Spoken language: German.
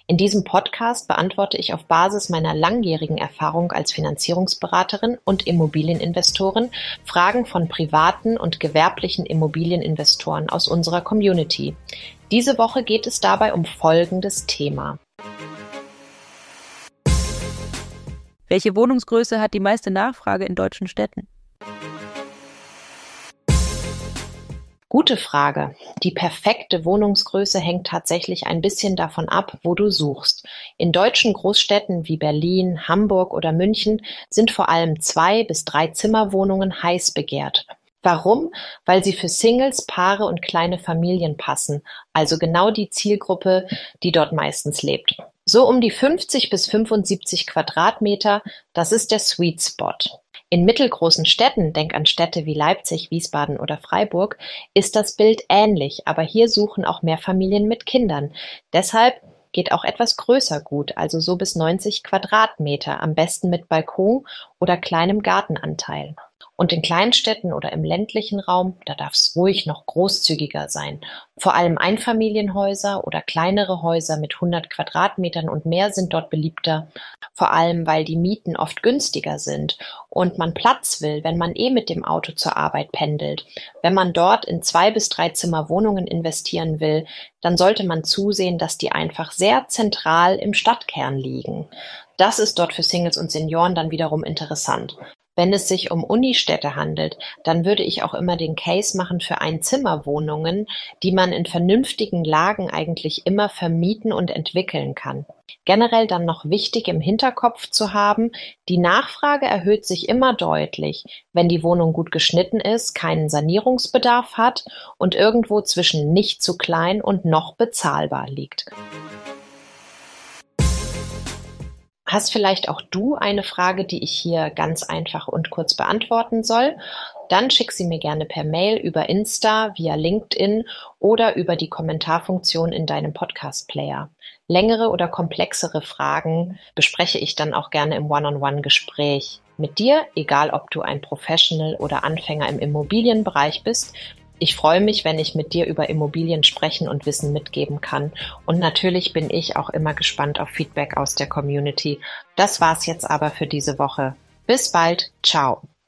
In diesem Podcast beantworte ich auf Basis meiner langjährigen Erfahrung als Finanzierungsberaterin und Immobilieninvestorin Fragen von privaten und gewerblichen Immobilieninvestoren aus unserer Community. Diese Woche geht es dabei um folgendes Thema. Welche Wohnungsgröße hat die meiste Nachfrage in deutschen Städten? Gute Frage. Die perfekte Wohnungsgröße hängt tatsächlich ein bisschen davon ab, wo du suchst. In deutschen Großstädten wie Berlin, Hamburg oder München sind vor allem 2- bis 3-Zimmerwohnungen heiß begehrt. Warum? Weil sie für Singles, Paare und kleine Familien passen, also genau die Zielgruppe, die dort meistens lebt. So um die 50 bis 75 Quadratmeter, das ist der Sweet Spot. In mittelgroßen Städten, denk an Städte wie Leipzig, Wiesbaden oder Freiburg, ist das Bild ähnlich, aber hier suchen auch mehr Familien mit Kindern. Deshalb geht auch etwas größer gut, also so bis 90 Quadratmeter, am besten mit Balkon oder kleinem Gartenanteil. Und in Kleinstädten oder im ländlichen Raum, da darf es ruhig noch großzügiger sein. Vor allem Einfamilienhäuser oder kleinere Häuser mit 100 Quadratmetern und mehr sind dort beliebter, vor allem weil die Mieten oft günstiger sind und man Platz will, wenn man mit dem Auto zur Arbeit pendelt. Wenn man dort in 2- bis 3-Zimmer-Wohnungen investieren will, dann sollte man zusehen, dass die einfach sehr zentral im Stadtkern liegen. Das ist dort für Singles und Senioren dann wiederum interessant. Wenn es sich um Unistädte handelt, dann würde ich auch immer den Case machen für Einzimmerwohnungen, die man in vernünftigen Lagen eigentlich immer vermieten und entwickeln kann. Generell dann noch wichtig im Hinterkopf zu haben, die Nachfrage erhöht sich immer deutlich, wenn die Wohnung gut geschnitten ist, keinen Sanierungsbedarf hat und irgendwo zwischen nicht zu klein und noch bezahlbar liegt. Hast vielleicht auch du eine Frage, die ich hier ganz einfach und kurz beantworten soll? Dann schick sie mir gerne per Mail, über Insta, via LinkedIn oder über die Kommentarfunktion in deinem Podcast-Player. Längere oder komplexere Fragen bespreche ich dann auch gerne im One-on-One-Gespräch mit dir, egal ob du ein Professional oder Anfänger im Immobilienbereich bist. Ich freue mich, wenn ich mit dir über Immobilien sprechen und Wissen mitgeben kann. Und natürlich bin ich auch immer gespannt auf Feedback aus der Community. Das war's jetzt aber für diese Woche. Bis bald. Ciao.